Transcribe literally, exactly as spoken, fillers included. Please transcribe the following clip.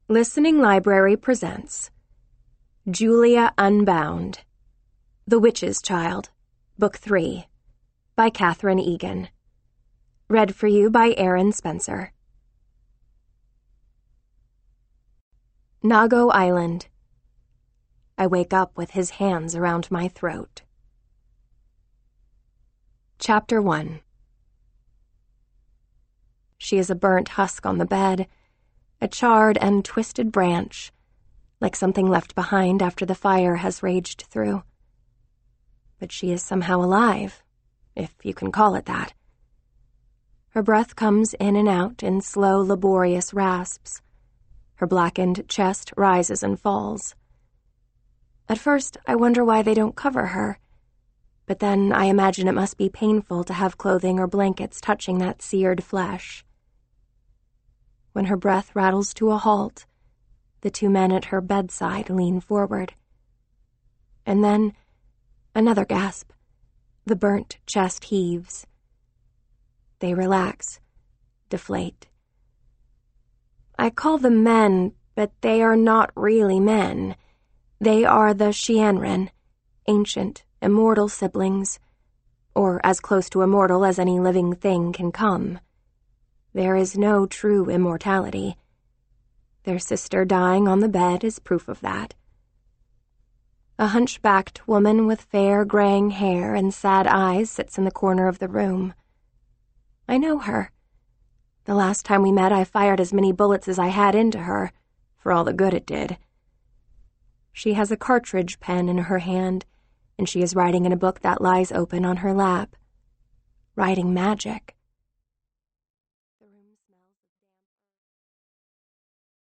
Listening Library presents Julia Unbound, The Witch's Child, Book three, by Katherine Egan. Read for you by Erin Spencer. Nago Island. I wake up with his hands around my throat. Chapter one. She is a burnt husk on the bed, a charred and twisted branch, like something left behind after the fire has raged through. But she is somehow alive, if you can call it that. Her breath comes in and out in slow, laborious rasps. Her blackened chest rises and falls. At first, I wonder why they don't cover her, but then I imagine it must be painful to have clothing or blankets touching that seared flesh. When her breath rattles to a halt, the two men at her bedside lean forward. And then, another gasp. The burnt chest heaves. They relax, deflate. I call them men, but they are not really men. They are the Xianren, ancient, immortal siblings, or as close to immortal as any living thing can come. There is no true immortality. Their sister dying on the bed is proof of that. A hunchbacked woman with fair graying hair and sad eyes sits in the corner of the room. I know her. The last time we met, I fired as many bullets as I had into her, for all the good it did. She has a cartridge pen in her hand, and she is writing in a book that lies open on her lap. Writing magic.